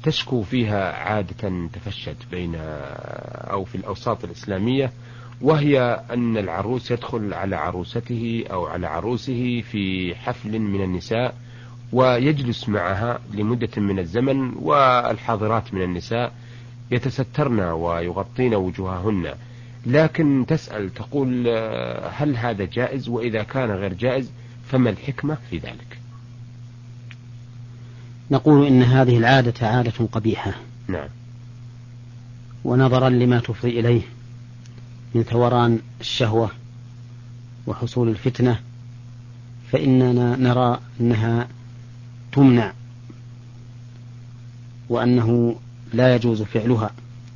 تشكو فيها عادة تفشت بين أو في الأوساط الإسلامية، وهي أن العروس يدخل على عروسته أو على عروسه في حفل من النساء ويجلس معها لمدة من الزمن، والحاضرات من النساء يتسترن ويغطين وجوههن، لكن تسأل تقول هل هذا جائز؟ وإذا كان غير جائز فما الحكمة في ذلك؟ نقول إن هذه العادة عادة قبيحة. نعم. ونظرا لما تفضي إليه من ثوران الشهوة وحصول الفتنة، فإننا نرى أنها تمنع، وأنه لا يجوز فعلها،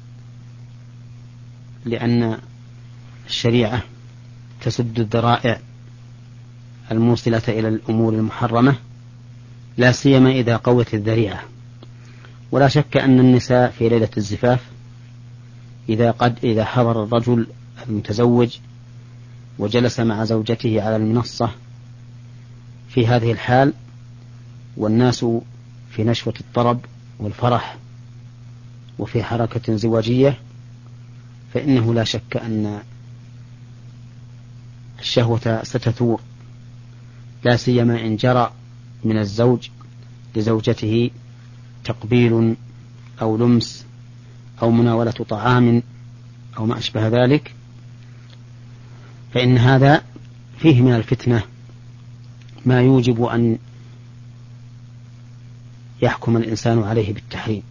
لأن الشريعة تسد الذرائع الموصلة إلى الأمور المحرمة، لا سيما إذا قوت الذريعة. ولا شك أن النساء في ليلة الزفاف إذا حضر الرجل المتزوج وجلس مع زوجته على المنصة في هذه الحال والناس في نشوة الطرب والفرح وفي حركة زواجية، فإنه لا شك أن الشهوة ستثور، لا سيما إن جرى من الزوج لزوجته تقبيل أو لمس أو مناولة طعام أو ما أشبه ذلك، فإن هذا فيه من الفتنة ما يوجب أن يحكم الإنسان عليه بالتحريم.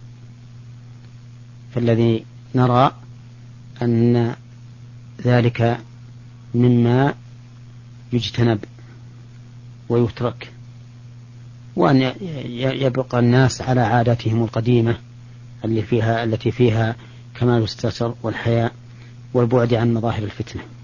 فالذي نرى أن ذلك مما يجتنب ويترك، وأن يبقى الناس على عاداتهم القديمة التي فيها كمال الستر والحياء والبعد عن مظاهر الفتنة.